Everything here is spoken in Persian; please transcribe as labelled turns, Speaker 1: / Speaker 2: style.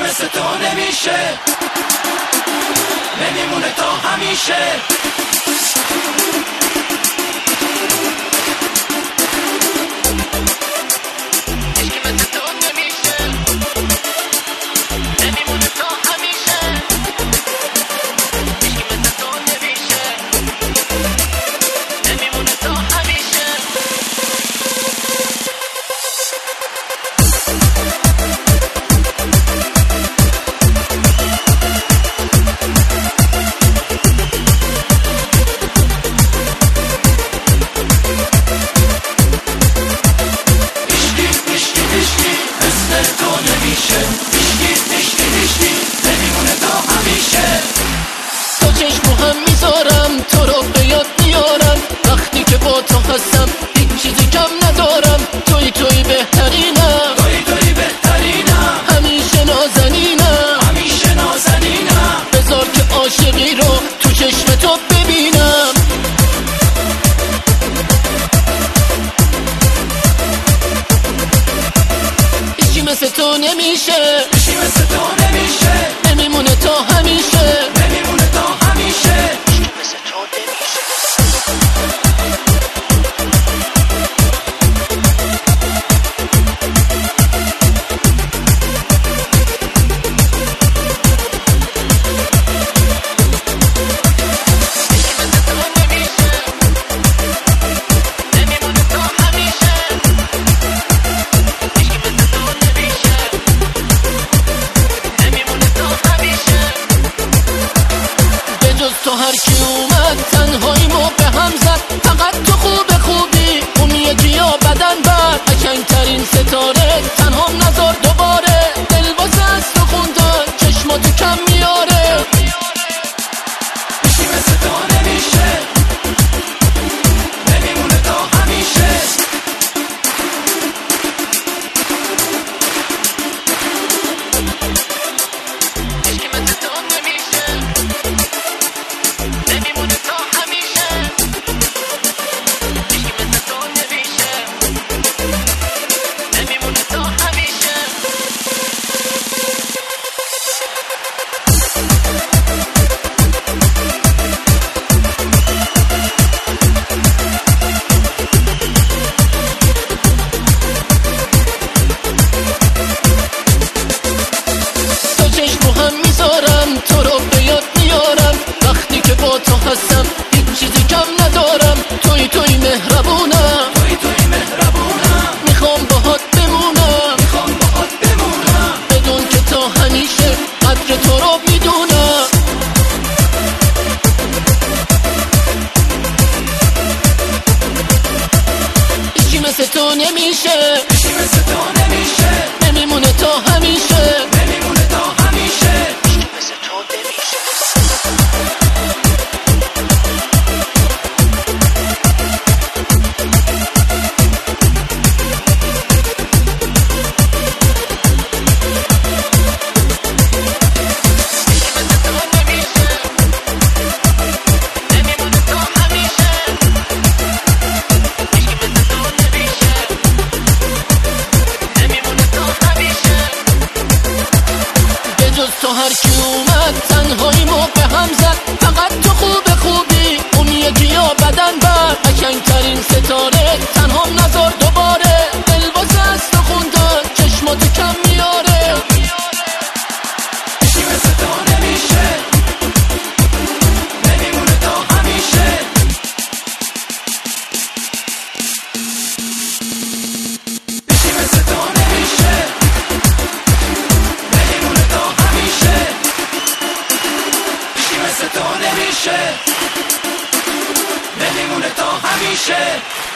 Speaker 1: مثل تو نمیشه، نمیمونه تا همیشه.
Speaker 2: میذارم تو رو به یاد میارم، وقتی که با تو هستم هیچ چیزی کم ندارم. توی بهترینم، توی بهترینم، همیشه نازنینم، همیشه نازنینم. بذار که عاشقی رو تو چشم تو ببینم. هیچی مثل تو نمیشه،
Speaker 1: هیچی مثل تو نمیشه،
Speaker 2: نمیمونه تا همیشه،
Speaker 1: نمیمونه تا همیشه.
Speaker 2: تو هر کی اومد تنهاییمو به هم زد، فقط تو خوبی اون یکی یا بدن بد. قشنگترین ستاره تنها نذار دوباره، دل واسه از تو خوندن چشماتو کم میاره.
Speaker 1: هیچی مثل تو نمیشه، نمیمونه تا همیشه.
Speaker 2: تو رو به یاد میارم، وقتی که با تو هستم هیچ چیزی کم ندارم. توی مهربونم،
Speaker 1: توی مهربونم،
Speaker 2: میخوام باهات بمونم،
Speaker 1: میخوام باهات بمونم.
Speaker 2: بدون که تا همیشه قدر تو رو میدونم. هیچی مثل تو نمیشه،
Speaker 1: هیچی مثل تو نمیشه،
Speaker 2: نمیمونه تا همیشه،
Speaker 1: نمیمونه تا همیشه.
Speaker 2: تو هر کی اومد تنهاییمو به هم زد، فقط تو خوبی اون یکی یا بدن بد. قشنگترین ستاره تنها نذار دوباره، دل واسه از تو خوندن چشماتو کم میاره.
Speaker 1: هیچی مثل تو نمیشه، نمیمونه تا همیشه. هیچی مثل تو نمیشه، نمیمونه تا همیشه. هیچی مثل تو نمیشه، نمیمونه تا همیشه.